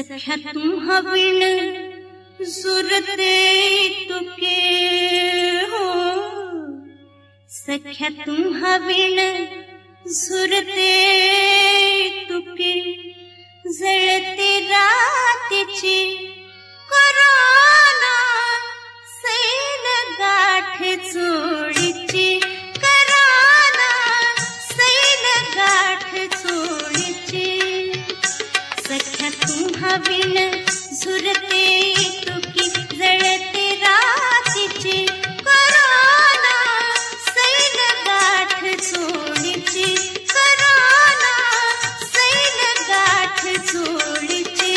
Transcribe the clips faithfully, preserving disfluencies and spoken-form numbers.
सख्या तुम्हा विण सुरते तुके हो, सख्या तुम्हा विण सुरते तुके, जळते रातीची करोना सैल गाठ चोळीची, करोना सैल गाठ चोळीची. सख्या तुम्हा विण झुरते तुकी, जळते रातीची करोना सैल गाठ चोळीची, करोना सैल गाठ चोळीची.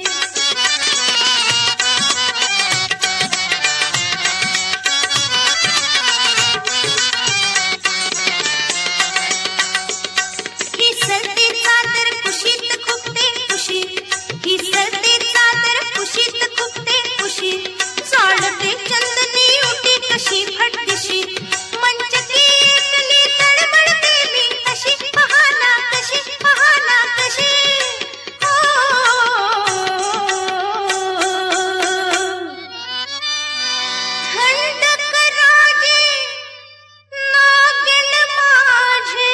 ही सर्दी चादर कुशीत खुपते कुशी, ही सर्दी चादर कुशीत खुपते कुशी, जाळते चंदनी उठी कशी फटदिशी, मंचकी एकली तळमळते मी कशी, पहाना कशी, पहाना कशी. ओ थंडक राजे नागिन माझे,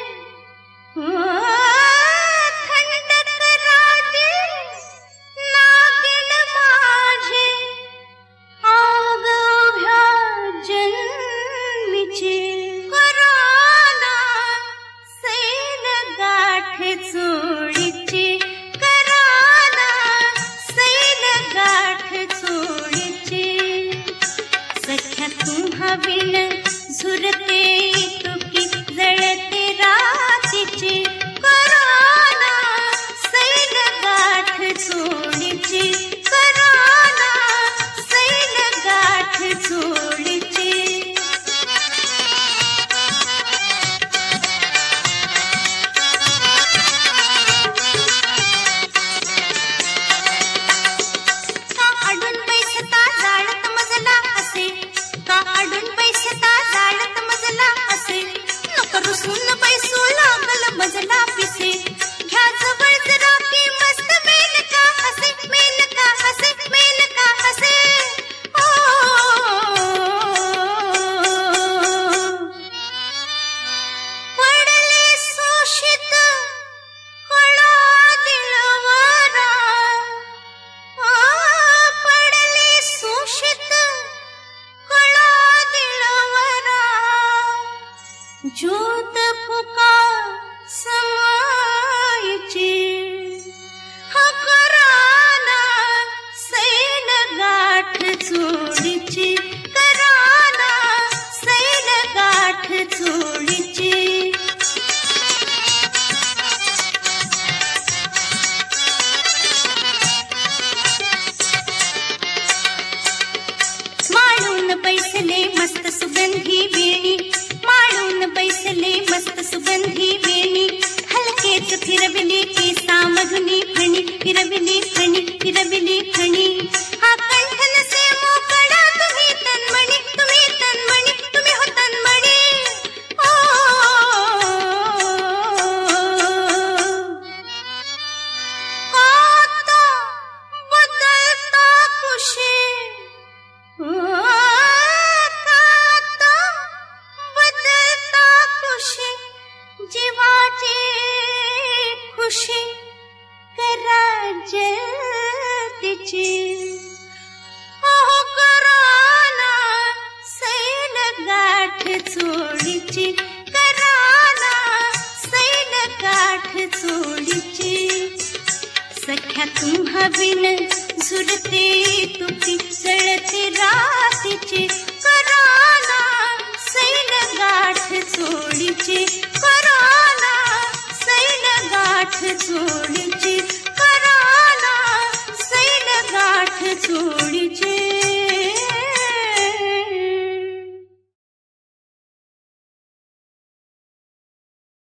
थंडक राजे नागिन माझे, आग उभ्या जन्मीचे, करोना सैल गाठ चोळीची, करोना सैल गाठ चोळीची. सख्या तुम्हा विण झुरते तुकी, जळते रातीची करोना सैल गाठ चोळीची, करोना सैल गाठ चोळीची. का अडून पैसता जाळत मजला असे, का अडून पैसता जाळत मजला असे, नको रुसून पैसू लागल मजला पिसे, घ्या जवळ जरा की मस्त मेनका हसे, मेनका हसे, मेनका हसे. ओ पडले सोशित कळा दिलवरा, आ पडले सोशित कळा दिलवरा, ज्योत फुका समायची, हा करोना सैल गाठ चोळीची, करोना सैल गाठ चोळीची. माळून बैसले मस्त सुगंधी वेणी, माळून बैसले मस्त सुगंधी वेणी, हलकेच फिरविली केसामधुनी फणी, फिरविली फणी, फिरविली फणी. हा कंठन से मोकळा तुम्ही तन्मणी, तुम्ही तन्मणी, तुम्ही हो तन्मणी. ओ आता बदलता कुशी, आता बदलता कुशी, जीवाची खुशी करा जलतीची. ओ करोना सैल गाठ चोळीची, करोना सैल गाठ चोळीची. सख्या तुम्हा विण झुरते तुकी, जळते रातीची करोना सैल गाठ चोळीची,